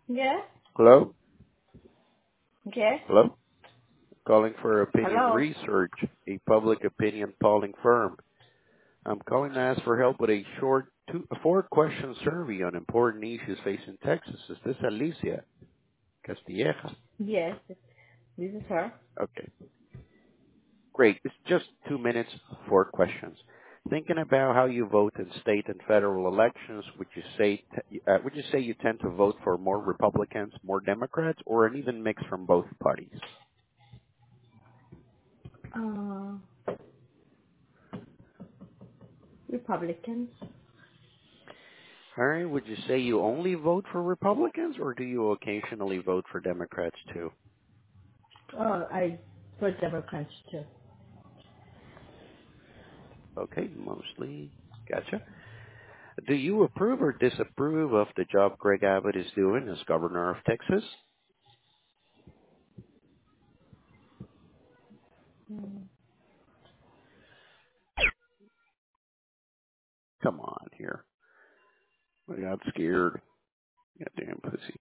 Yes. Hello? Yes. Hello? Calling for Opinion Hello. Research, a public opinion polling firm. I'm calling to ask for help with a short a four-question survey on important issues facing Texas. Is this Alicia Castilleja? Yes. This is her. Okay, great. It's just 2 minutes, four questions. Thinking about how you vote in state and federal elections, would you say you tend to vote for more Republicans, more Democrats, or an even mix from both parties? Uh, Republicans. All right. Would you say you only vote for Republicans, or do you occasionally vote for Democrats too? I for Democrats too. Okay, mostly. Gotcha. Do you approve or disapprove of the job Greg Abbott is doing as governor of Texas? Mm. Come on here. I got scared. Goddamn pussy.